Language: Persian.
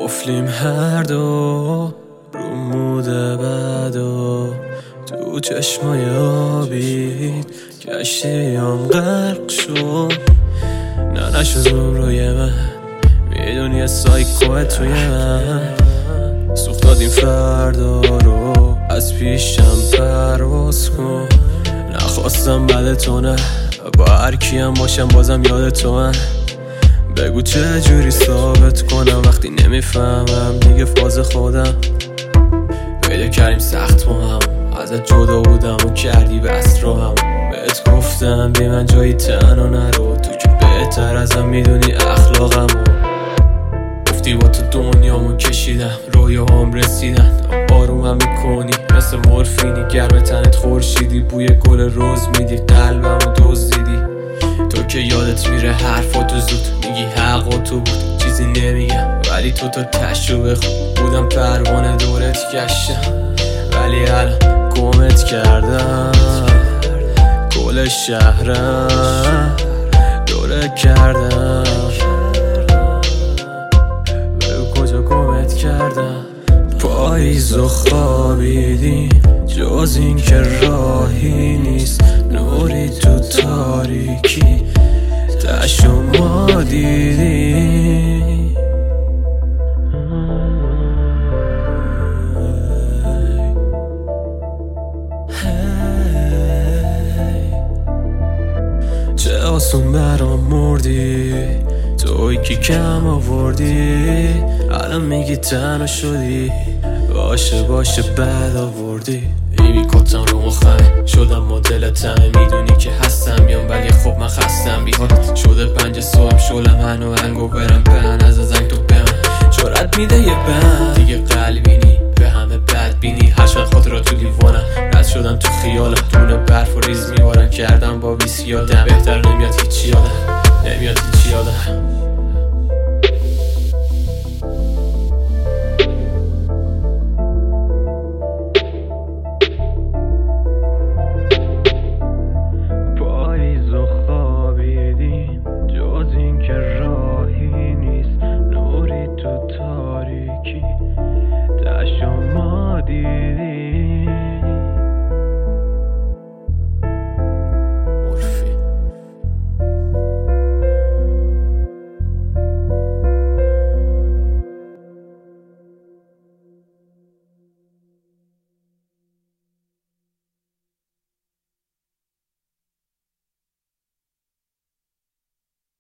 قفلیم هر دو رو موده بد و تو چشمای آبید کشتیم غرق شد. نه نشد روی من میدونی سایکوه توی من سوخت دادیم فردا رو از پیشم پرواز کن. نخواستم بد تو نه با هر کیم باشم بازم یاد تو من. بگو چه جوری ثابت کنم وقتی نمیفهمم دیگه فاز خودم. پیدا کردیم سخت با هم ازت جدا بودم و کردی بست رو هم. بهت گفتم بی من جایی تنها نرو تو که بهتر ازم میدونی اخلاقم و گفتی با تو دنیامو کشیدم رویاهام رسیدن. آرومم میکنی مثل مورفینی گرم تنت خورشیدی بوی گل روز میدی قلبمو دزدیدی. تو که یادت میره حرفاتو زود میگی حق تو بود چیزی نمیگم ولی تو تا تشو بخون بودم پروانه دورت گشتم ولی الان گمت کردم. کل شهرم دوره کردم بگو کجا گمت کردم. پاییز و خوابیدیم جز این که راهی نیست نوری تو تاریکی تشو ما دیدیم. چه آسون برام مردی توی که کم آوردی الان میگی تنها شدی باشه بد آوردی. ایمی کتم رو مخمه شدم مدل تمه میدونی که هستم بیام ولی خب من خستم بیهات شده 5 صبح شلم هنو هنگو برم بهن از زنگ تو به من جرأت میده یه بند دیگه قلبینی به همه بد بینی هشمن خود را تو لیوانم رد شدم تو خیالم دونه برف و ریز میوارن کردم با ویسی آدم بهتر